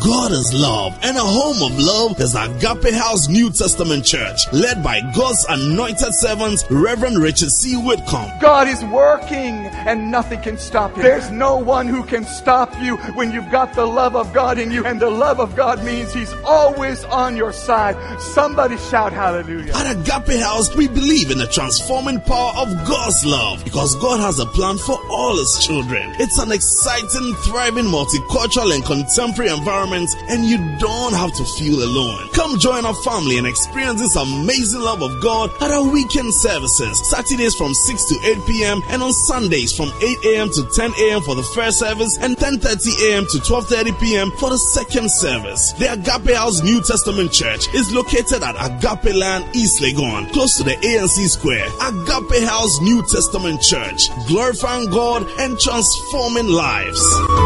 God is love, and a home of love is Agape House New Testament Church, led by God's anointed servants, Reverend Richard C. Whitcomb. God is working, and nothing can stop you. There's no one who can stop you when you've got the love of God in you, and the love of God means He's always on your side. Somebody shout hallelujah. At Agape House, we believe in the transforming power of God's love, because God has a plan for all His children. It's an exciting, thriving, multicultural and contemporary environment, and you don't have to feel alone. Come join our family and experience this amazing love of God at our weekend services, Saturdays from 6 to 8 p.m. and on Sundays from 8 a.m. to 10 a.m. for the first service and 10:30 a.m. to 12:30 p.m. for the second service. The Agape House New Testament Church is located at Agape Land, East Legon, close to the ANC Square. Agape House New Testament Church, glorifying God and transforming lives.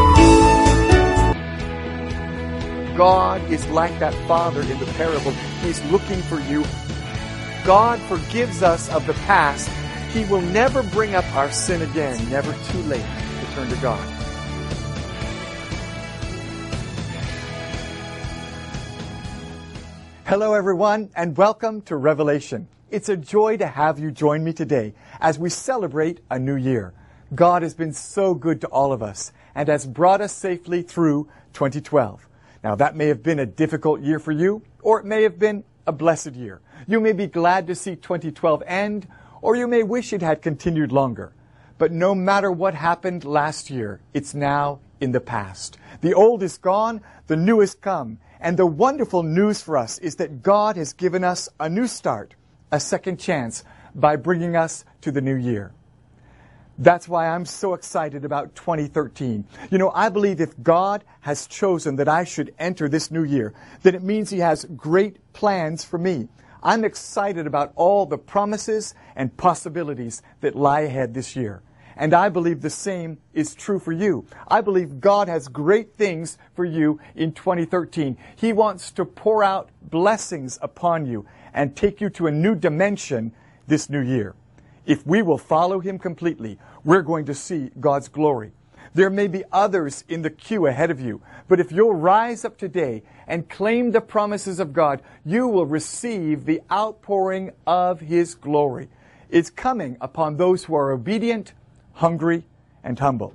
God is like that father in the parable. He's looking for you. God forgives us of the past. He will never bring up our sin again. Never too late to turn to God. Hello everyone, and welcome to Revelation. It's a joy to have you join me today as we celebrate a new year. God has been so good to all of us and has brought us safely through 2012. Now, that may have been a difficult year for you, or it may have been a blessed year. You may be glad to see 2012 end, or you may wish it had continued longer. But no matter what happened last year, it's now in the past. The old is gone, the new has come. And the wonderful news for us is that God has given us a new start, a second chance, by bringing us to the new year. That's why I'm so excited about 2013. You know, I believe if God has chosen that I should enter this new year, then it means He has great plans for me. I'm excited about all the promises and possibilities that lie ahead this year. And I believe the same is true for you. I believe God has great things for you in 2013. He wants to pour out blessings upon you and take you to a new dimension this new year. If we will follow Him completely, we're going to see God's glory. There may be others in the queue ahead of you, but if you'll rise up today and claim the promises of God, you will receive the outpouring of His glory. It's coming upon those who are obedient, hungry, and humble.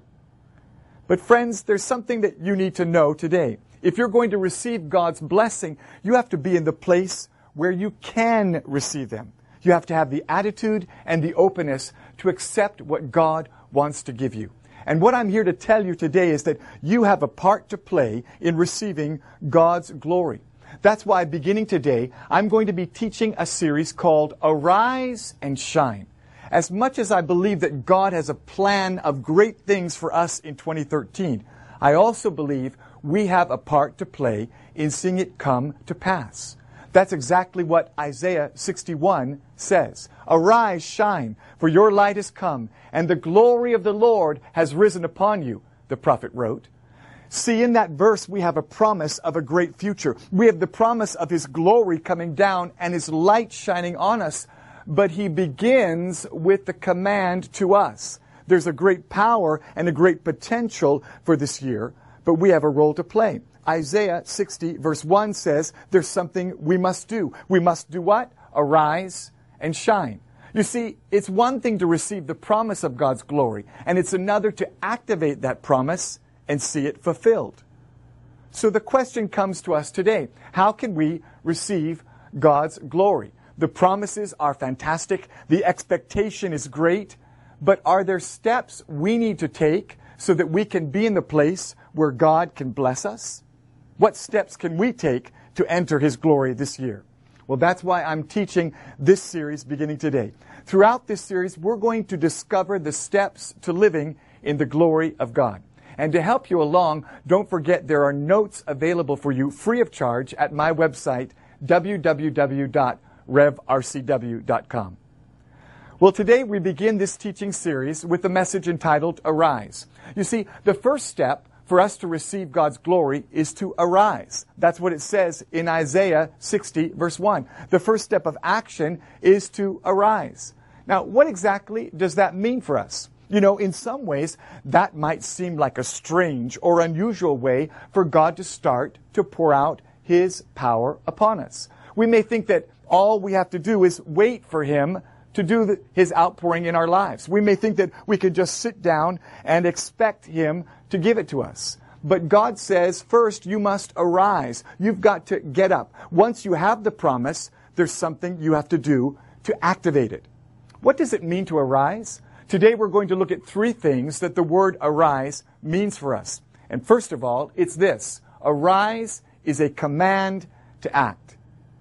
But friends, there's something that you need to know today. If you're going to receive God's blessing, you have to be in the place where you can receive them. You have to have the attitude and the openness to accept what God wants to give you. And what I'm here to tell you today is that you have a part to play in receiving God's glory. That's why beginning today, I'm going to be teaching a series called Arise and Shine. As much as I believe that God has a plan of great things for us in 2013, I also believe we have a part to play in seeing it come to pass. That's exactly what Isaiah 61 says. Arise, shine, for your light has come, and the glory of the Lord has risen upon you, the prophet wrote. See, in that verse, we have a promise of a great future. We have the promise of His glory coming down and His light shining on us. But He begins with the command to us. There's a great power and a great potential for this year, but we have a role to play. Isaiah 60 verse 1 says there's something we must do. We must do what? Arise and shine. You see, it's one thing to receive the promise of God's glory, and it's another to activate that promise and see it fulfilled. So the question comes to us today, how can we receive God's glory? The promises are fantastic, the expectation is great, but are there steps we need to take so that we can be in the place where God can bless us? What steps can we take to enter His glory this year? Well, that's why I'm teaching this series beginning today. Throughout this series, we're going to discover the steps to living in the glory of God. And to help you along, don't forget there are notes available for you free of charge at my website, www.revrcw.com. Well, today we begin this teaching series with a message entitled Arise. You see, the first step for us to receive God's glory is to arise. That's what it says in Isaiah 60, verse 1. The first step of action is to arise. Now, what exactly does that mean for us? You know, in some ways, that might seem like a strange or unusual way for God to start to pour out His power upon us. We may think that all we have to do is wait for Him to do His outpouring in our lives. We may think that we can just sit down and expect Him to give it to us. But God says, first, you must arise. You've got to get up. Once you have the promise, there's something you have to do to activate it. What does it mean to arise? Today we're going to look at three things that the word arise means for us. And first of all, it's this. Arise is a command to act.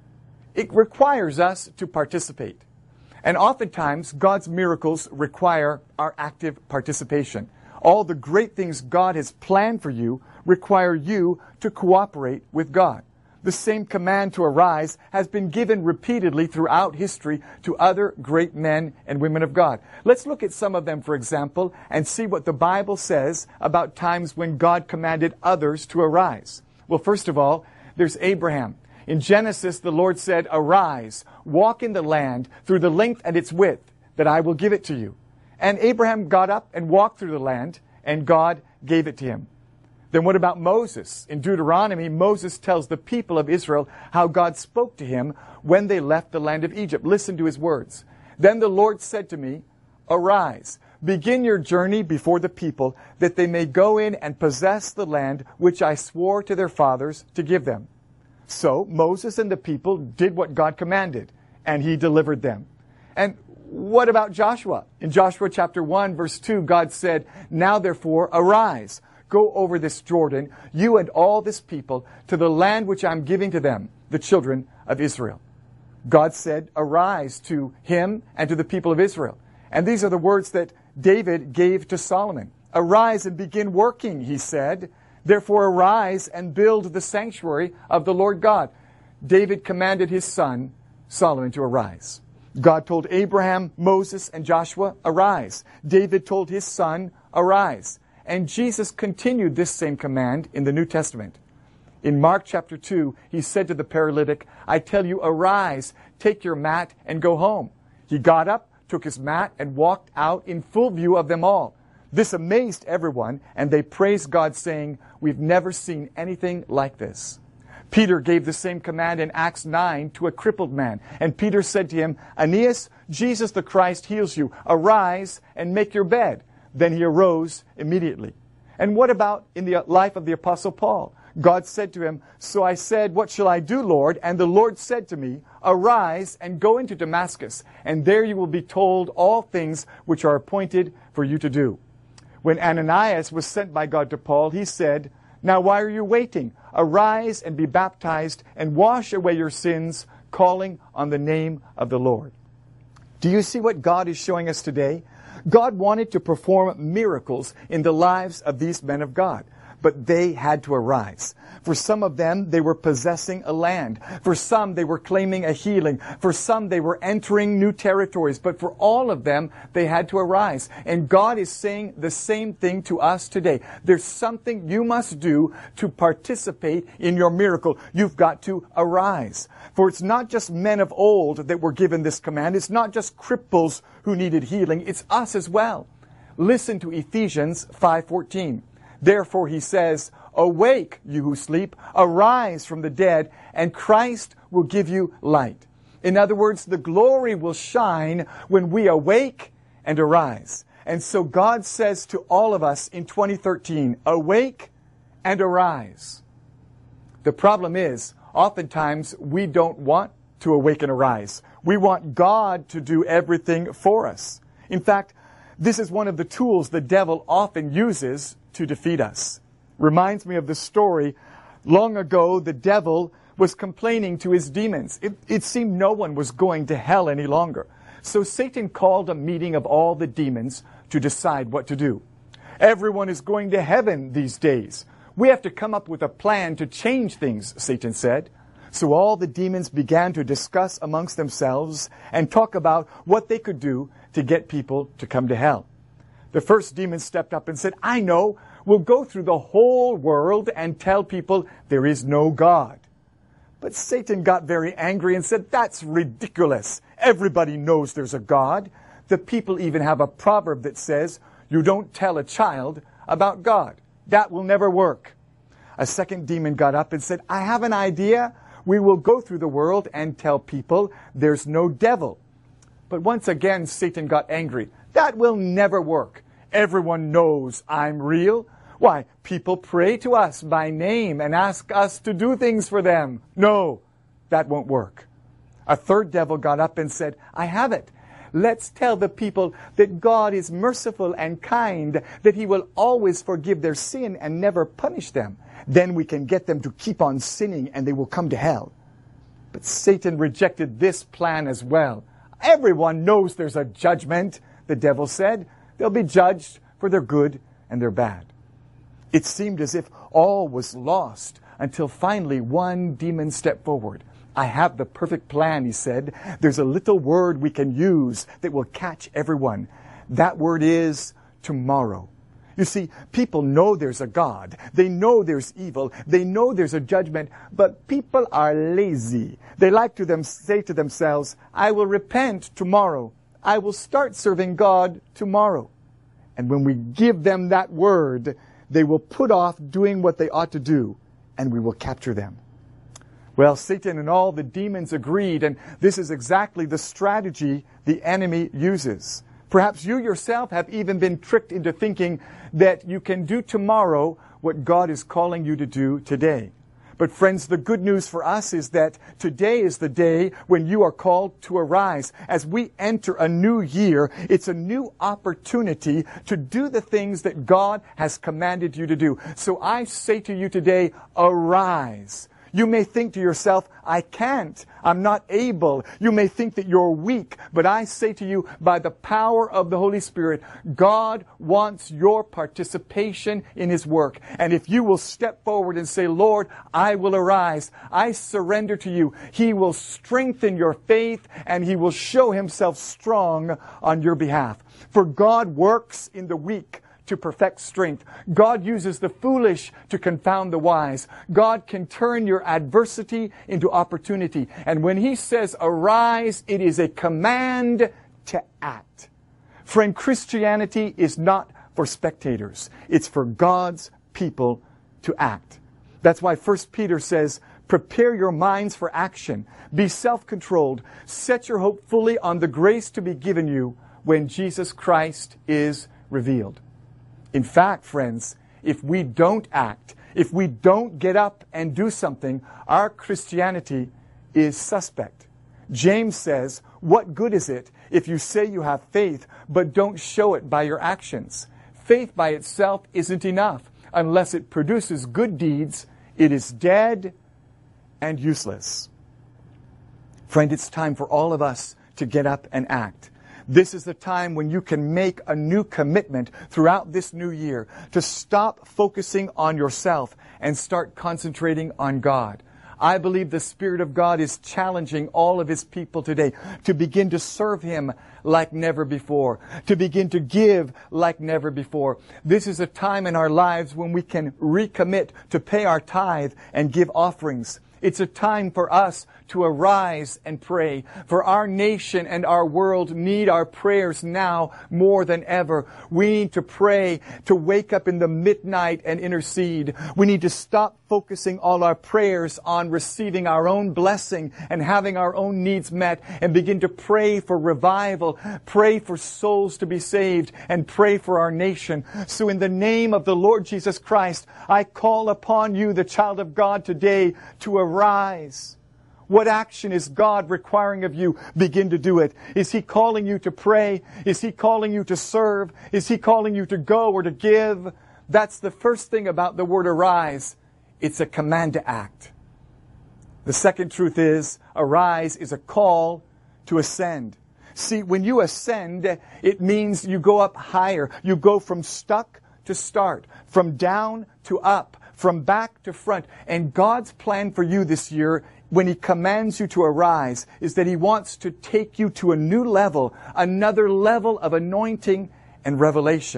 It requires us to participate. And oftentimes, God's miracles require our active participation. All the great things God has planned for you require you to cooperate with God. The same command to arise has been given repeatedly throughout history to other great men and women of God. Let's look at some of them, for example, and see what the Bible says about times when God commanded others to arise. Well, first of all, there's Abraham. In Genesis, the Lord said, "Arise, walk in the land through the length and its width, that I will give it to you." And Abraham got up and walked through the land, and God gave it to him. Then what about Moses? In Deuteronomy, Moses tells the people of Israel how God spoke to him when they left the land of Egypt. Listen to his words. "Then the Lord said to me, Arise, begin your journey before the people, that they may go in and possess the land which I swore to their fathers to give them." So Moses and the people did what God commanded, and He delivered them. And what about Joshua? In Joshua chapter 1, verse 2, God said, "Now therefore arise, go over this Jordan, you and all this people, to the land which I am giving to them, the children of Israel." God said, "Arise" to him and to the people of Israel. And these are the words that David gave to Solomon. "Arise and begin working," he said. "Therefore arise and build the sanctuary of the Lord God." David commanded his son, Solomon, to arise. God told Abraham, Moses, and Joshua, "Arise." David told his son, "Arise." And Jesus continued this same command in the New Testament. In Mark chapter 2, He said to the paralytic, "I tell you, arise, take your mat, and go home." He got up, took his mat, and walked out in full view of them all. This amazed everyone, and they praised God, saying, "We've never seen anything like this." Peter gave the same command in Acts 9 to a crippled man. And Peter said to him, "Aeneas, Jesus the Christ heals you. Arise and make your bed." Then he arose immediately. And what about in the life of the Apostle Paul? God said to him, "So I said, what shall I do, Lord? And the Lord said to me, Arise and go into Damascus, and there you will be told all things which are appointed for you to do." When Ananias was sent by God to Paul, he said, "Now why are you waiting? Arise and be baptized and wash away your sins, calling on the name of the Lord." Do you see what God is showing us today? God wanted to perform miracles in the lives of these men of God, but they had to arise. For some of them, they were possessing a land. For some, they were claiming a healing. For some, they were entering new territories. But for all of them, they had to arise. And God is saying the same thing to us today. There's something you must do to participate in your miracle. You've got to arise. For it's not just men of old that were given this command. It's not just cripples who needed healing. It's us as well. Listen to Ephesians 5:14. Therefore, he says, "Awake, you who sleep, arise from the dead, and Christ will give you light." In other words, the glory will shine when we awake and arise. And so God says to all of us in 2013, awake and arise. The problem is, oftentimes we don't want to awake and arise. We want God to do everything for us. In fact, this is one of the tools the devil often uses to defeat us. Reminds me of the story. Long ago, the devil was complaining to his demons. It seemed no one was going to hell any longer. So Satan called a meeting of all the demons to decide what to do. Everyone is going to heaven these days. We have to come up with a plan to change things, Satan said. So all the demons began to discuss amongst themselves and talk about what they could do to get people to come to hell. The first demon stepped up and said, "I know, we'll go through the whole world and tell people there is no God." But Satan got very angry and said, "That's ridiculous. Everybody knows there's a God. The people even have a proverb that says, You don't tell a child about God. That will never work. A second demon got up and said, I have an idea. We will go through the world and tell people there's no devil. But once again, Satan got angry. That will never work. Everyone knows I'm real. Why, people pray to us by name and ask us to do things for them. No, that won't work. A third devil got up and said, I have it. Let's tell the people that God is merciful and kind, that He will always forgive their sin and never punish them. Then we can get them to keep on sinning and they will come to hell. But Satan rejected this plan as well. Everyone knows there's a judgment, the devil said. They'll be judged for their good and their bad. It seemed as if all was lost until finally one demon stepped forward. I have the perfect plan, he said. There's a little word we can use that will catch everyone. That word is tomorrow. You see, people know there's a God. They know there's evil. They know there's a judgment. But people are lazy. They like to say to themselves, I will repent tomorrow. I will start serving God tomorrow. And when we give them that word, they will put off doing what they ought to do, and we will capture them. Well, Satan and all the demons agreed, and this is exactly the strategy the enemy uses. Perhaps you yourself have even been tricked into thinking that you can do tomorrow what God is calling you to do today. But friends, the good news for us is that today is the day when you are called to arise. As we enter a new year, it's a new opportunity to do the things that God has commanded you to do. So I say to you today, arise. You may think to yourself, I can't. I'm not able. You may think that you're weak. But I say to you, by the power of the Holy Spirit, God wants your participation in His work. And if you will step forward and say, Lord, I will arise. I surrender to you. He will strengthen your faith and He will show Himself strong on your behalf. For God works in the weak to perfect strength. God uses the foolish to confound the wise. God can turn your adversity into opportunity. And when He says arise, it is a command to act. Friend, Christianity is not for spectators. It's for God's people to act. That's why 1 Peter says, prepare your minds for action. Be self-controlled. Set your hope fully on the grace to be given you when Jesus Christ is revealed. In fact, friends, if we don't act, if we don't get up and do something, our Christianity is suspect. James says, what good is it if you say you have faith but don't show it by your actions? Faith by itself isn't enough. Unless it produces good deeds, it is dead and useless. Friend, it's time for all of us to get up and act. This is the time when you can make a new commitment throughout this new year to stop focusing on yourself and start concentrating on God. I believe the Spirit of God is challenging all of His people today to begin to serve Him like never before, to begin to give like never before. This is a time in our lives when we can recommit to pay our tithe and give offerings. It's a time for us to arise and pray. For our nation and our world need our prayers now more than ever. We need to pray, to wake up in the midnight and intercede. We need to stop focusing all our prayers on receiving our own blessing and having our own needs met and begin to pray for revival, pray for souls to be saved, and pray for our nation. So in the name of the Lord Jesus Christ, I call upon you, the child of God, today to arise. What action is God requiring of you? Begin to do it. Is He calling you to pray? Is He calling you to serve? Is He calling you to go or to give? That's the first thing about the word arise. It's a command to act. The second truth is, arise is a call to ascend. See, when you ascend, it means you go up higher. You go from stuck to start, from down to up, from back to front. And God's plan for you this year, when He commands you to arise, is that He wants to take you to a new level, another level of anointing and revelation.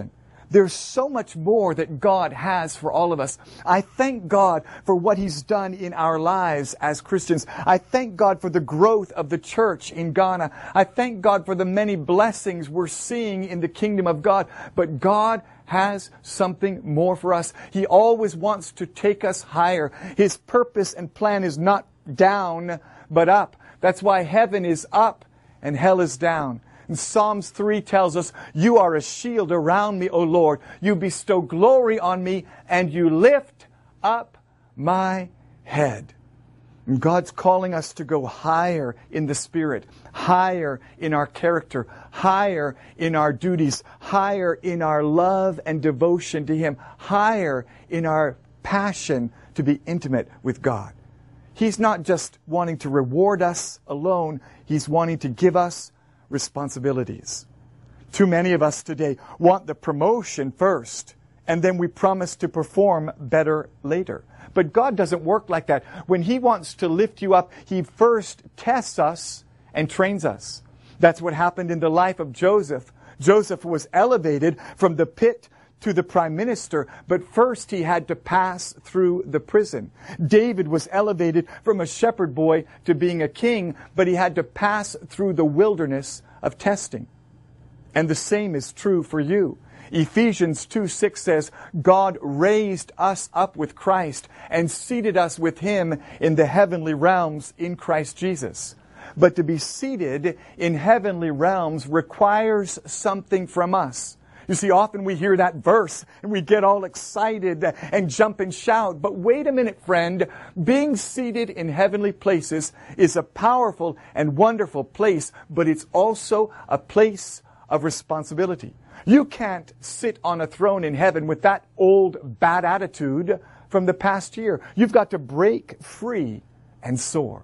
There's so much more that God has for all of us. I thank God for what He's done in our lives as Christians. I thank God for the growth of the church in Ghana. I thank God for the many blessings we're seeing in the kingdom of God. But God has something more for us. He always wants to take us higher. His purpose and plan is not down, but up. That's why heaven is up and hell is down. And Psalms 3 tells us, "You are a shield around me, O Lord. You bestow glory on me, and you lift up my head." And God's calling us to go higher in the Spirit, higher in our character, higher in our duties, higher in our love and devotion to Him, higher in our passion to be intimate with God. He's not just wanting to reward us alone. He's wanting to give us responsibilities. Too many of us today want the promotion first, and then we promise to perform better later. But God doesn't work like that. When He wants to lift you up, He first tests us and trains us. That's what happened in the life of Joseph. Joseph was elevated from the pit to the prime minister, but first he had to pass through the prison. David was elevated from a shepherd boy to being a king, but he had to pass through the wilderness of testing. And the same is true for you. Ephesians 2:6 says, "God raised us up with Christ and seated us with Him in the heavenly realms in Christ Jesus." But to be seated in heavenly realms requires something from us. You see, often we hear that verse and we get all excited and jump and shout. But wait a minute, friend. Being seated in heavenly places is a powerful and wonderful place, but it's also a place of responsibility. You can't sit on a throne in heaven with that old bad attitude from the past year. You've got to break free and soar.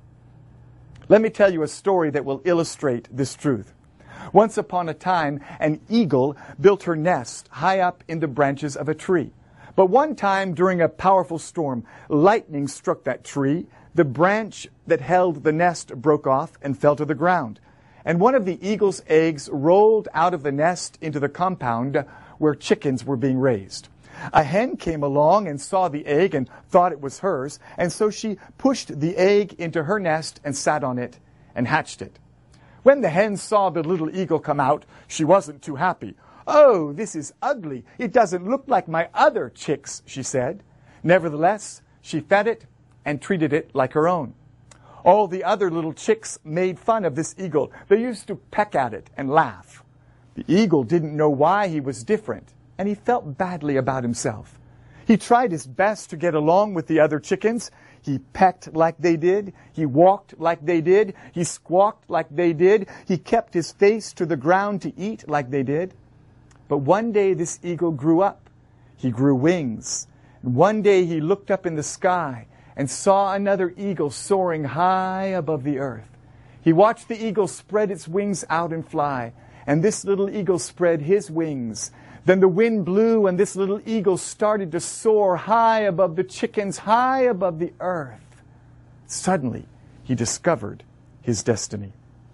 Let me tell you a story that will illustrate this truth. Once upon a time, an eagle built her nest high up in the branches of a tree. But one time during a powerful storm, lightning struck that tree. The branch that held the nest broke off and fell to the ground. And one of the eagle's eggs rolled out of the nest into the compound where chickens were being raised. A hen came along and saw the egg and thought it was hers, and so she pushed the egg into her nest and sat on it and hatched it. When the hen saw the little eagle come out, she wasn't too happy. "Oh, this is ugly. It doesn't look like my other chicks," she said. Nevertheless, she fed it and treated it like her own. All the other little chicks made fun of this eagle. They used to peck at it and laugh. The eagle didn't know why he was different, and he felt badly about himself. He tried his best to get along with the other chickens. He pecked like they did. He walked like they did. He squawked like they did. He kept his face to the ground to eat like they did. But one day this eagle grew up. He grew wings. And one day he looked up in the sky and saw another eagle soaring high above the earth. He watched the eagle spread its wings out and fly. And this little eagle spread his wings. Then the wind blew and this little eagle started to soar high above the chickens, high above the earth. Suddenly, he discovered his destiny.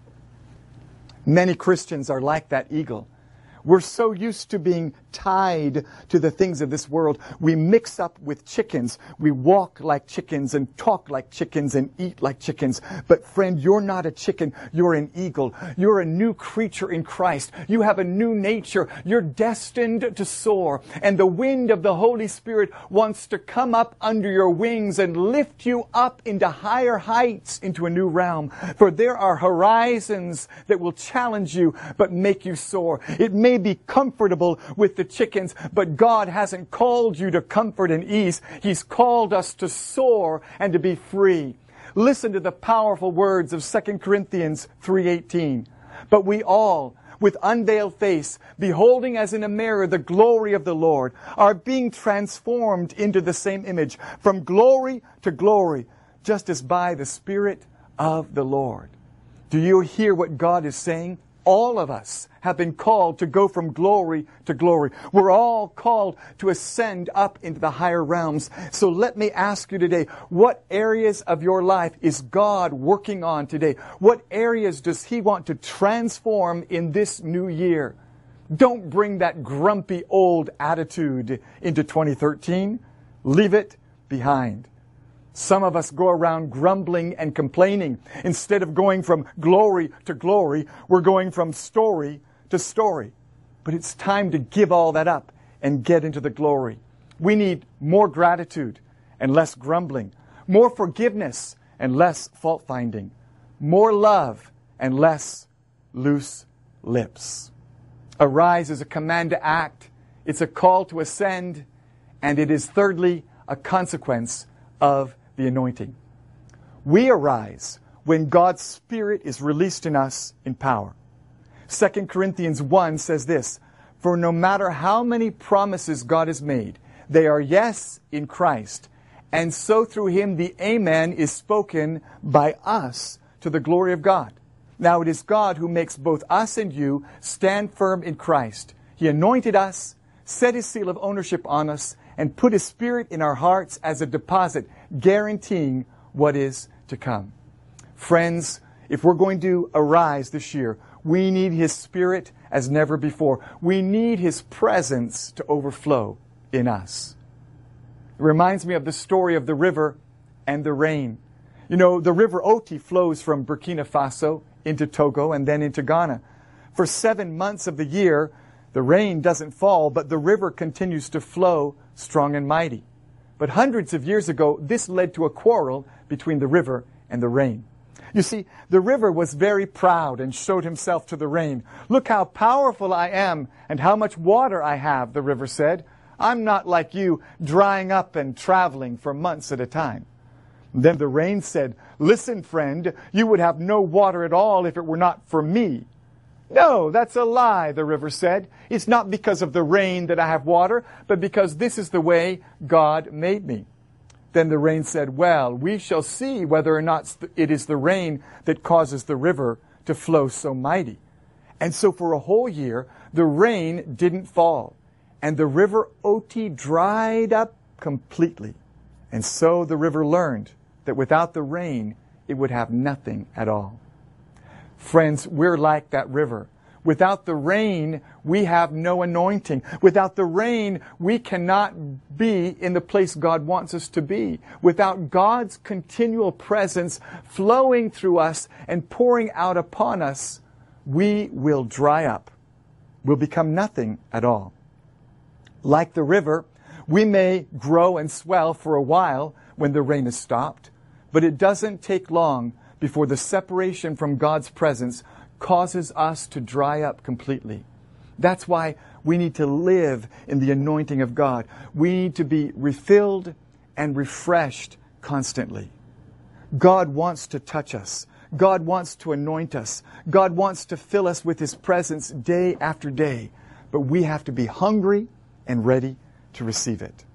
Many Christians are like that eagle. We're so used to being tied to the things of this world. We mix up with chickens. We walk like chickens and talk like chickens and eat like chickens. But friend, you're not a chicken. You're an eagle. You're a new creature in Christ. You have a new nature. You're destined to soar. And the wind of the Holy Spirit wants to come up under your wings and lift you up into higher heights, into a new realm. For there are horizons that will challenge you but make you soar. It may be comfortable with the chickens, but God hasn't called you to comfort and ease. He's called us to soar and to be free. Listen to the powerful words of 2 Corinthians 3:18. But we all, with unveiled face, beholding as in a mirror the glory of the Lord, are being transformed into the same image, from glory to glory, just as by the Spirit of the Lord. Do you hear what God is saying? All of us have been called to go from glory to glory. We're all called to ascend up into the higher realms. So let me ask you today, what areas of your life is God working on today? What areas does He want to transform in this new year? Don't bring that grumpy old attitude into 2013. Leave it behind. Some of us go around grumbling and complaining. Instead of going from glory to glory, we're going from story to story. But it's time to give all that up and get into the glory. We need more gratitude and less grumbling, more forgiveness and less fault-finding, more love and less loose lips. Arise is a command to act. It's a call to ascend. And it is, thirdly, a consequence of the anointing. We arise when God's Spirit is released in us in power. 2 Corinthians 1 says this, "For no matter how many promises God has made, they are yes in Christ, and so through Him the Amen is spoken by us to the glory of God. Now it is God who makes both us and you stand firm in Christ. He anointed us, set His seal of ownership on us, and put His Spirit in our hearts as a deposit, guaranteeing what is to come." Friends, if we're going to arise this year, we need His Spirit as never before. We need His presence to overflow in us. It reminds me of the story of the river and the rain. You know, the river Oti flows from Burkina Faso into Togo and then into Ghana. For 7 months of the year, the rain doesn't fall, but the river continues to flow strong and mighty. But hundreds of years ago, this led to a quarrel between the river and the rain. You see, the river was very proud and showed himself to the rain. "Look how powerful I am and how much water I have," the river said. "I'm not like you, drying up and traveling for months at a time." Then the rain said, "Listen, friend, you would have no water at all if it were not for me." "No, that's a lie," the river said. "It's not because of the rain that I have water, but because this is the way God made me." Then the rain said, "Well, we shall see whether or not it is the rain that causes the river to flow so mighty." And so for a whole year, the rain didn't fall, and the river Oti dried up completely. And so the river learned that without the rain, it would have nothing at all. Friends, we're like that river. Without the rain, we have no anointing. Without the rain, we cannot be in the place God wants us to be. Without God's continual presence flowing through us and pouring out upon us, we will dry up. We'll become nothing at all. Like the river, we may grow and swell for a while when the rain is stopped, but it doesn't take long before the separation from God's presence causes us to dry up completely. That's why we need to live in the anointing of God. We need to be refilled and refreshed constantly. God wants to touch us. God wants to anoint us. God wants to fill us with His presence day after day. But we have to be hungry and ready to receive it.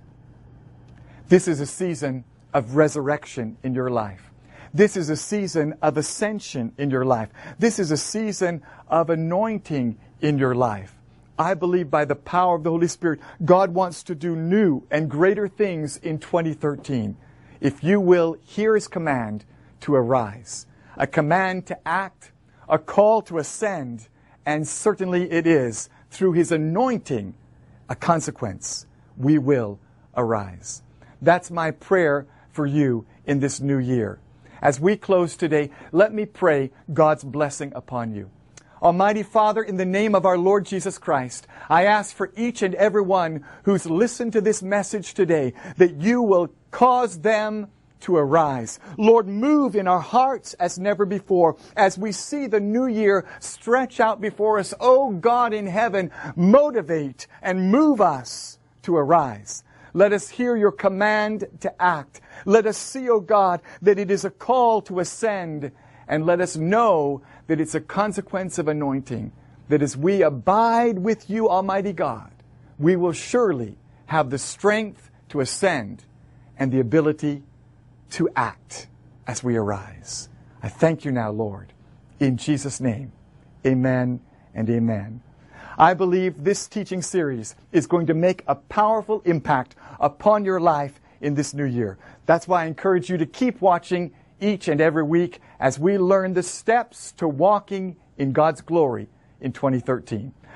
This is a season of resurrection in your life. This is a season of ascension in your life. This is a season of anointing in your life. I believe by the power of the Holy Spirit, God wants to do new and greater things in 2013. If you will hear His command to arise, a command to act, a call to ascend, and certainly it is through His anointing, a consequence. We will arise. That's my prayer for you in this new year. As we close today, let me pray God's blessing upon you. Almighty Father, in the name of our Lord Jesus Christ, I ask for each and every one who's listened to this message today that you will cause them to arise. Lord, move in our hearts as never before as we see the new year stretch out before us. Oh God in heaven, motivate and move us to arise. Let us hear your command to act. Let us see, O God, that it is a call to ascend. And let us know that it's a consequence of anointing. That as we abide with you, Almighty God, we will surely have the strength to ascend and the ability to act as we arise. I thank you now, Lord. In Jesus' name, amen and amen. I believe this teaching series is going to make a powerful impact upon your life in this new year. That's why I encourage you to keep watching each and every week as we learn the steps to walking in God's glory in 2013.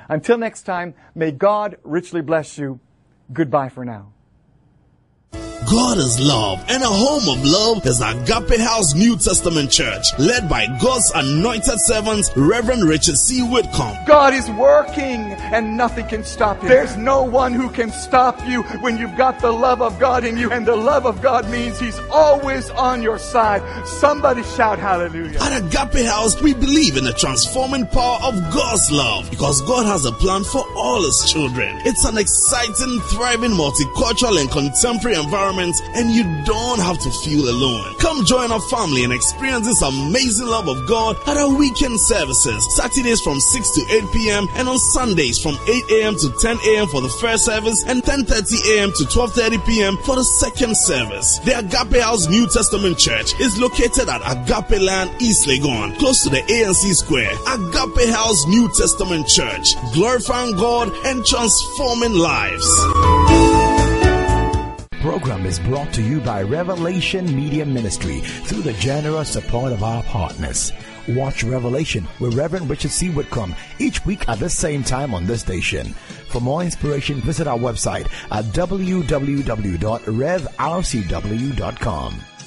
Until next time, may God richly bless you. Goodbye for now. God is love, and a home of love is Agape House New Testament Church, led by God's anointed servants, Reverend Richard C. Whitcomb. God is working, and nothing can stop Him. There's no one who can stop you when you've got the love of God in you, and the love of God means He's always on your side. Somebody shout hallelujah. At Agape House, we believe in the transforming power of God's love, because God has a plan for all His children. It's an exciting, thriving, multicultural and contemporary environment, and you don't have to feel alone. Come join our family and experience this amazing love of God at our weekend services, Saturdays from 6 to 8 p.m. and on Sundays from 8 a.m. to 10 a.m. for the first service and 10:30 a.m. to 12:30 p.m. for the second service. The Agape House New Testament Church is located at Agape Land, East Legon, close to the ANC Square. Agape House New Testament Church, glorifying God and transforming lives. Program is brought to you by Revelation Media Ministry through the generous support of our partners. Watch Revelation with Reverend Richard C. Whitcomb each week at the same time on this station. For more inspiration, visit our website at www.revrcw.com.